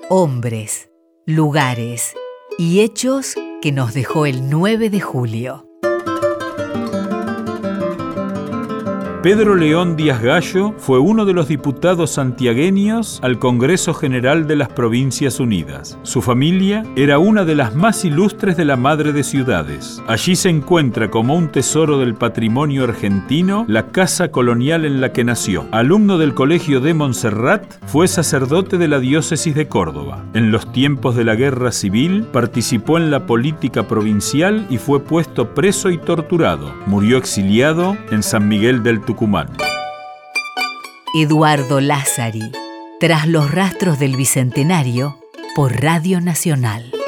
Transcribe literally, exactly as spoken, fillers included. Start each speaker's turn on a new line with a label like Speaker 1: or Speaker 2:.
Speaker 1: hombres, lugares y hechos que nos dejó el nueve de julio.
Speaker 2: Pedro León Díaz Gallo fue uno de los diputados santiagueños al Congreso General de las Provincias Unidas. Su familia era una de las más ilustres de la Madre de Ciudades. Allí se encuentra como un tesoro del patrimonio argentino la casa colonial en la que nació. Alumno del Colegio de Montserrat, fue sacerdote de la diócesis de Córdoba. En los tiempos de la Guerra Civil participó en la política provincial y fue puesto preso y torturado. Murió exiliado en San Miguel del Tucumán.
Speaker 1: Eduardo Lázari, tras los rastros del Bicentenario, por Radio Nacional.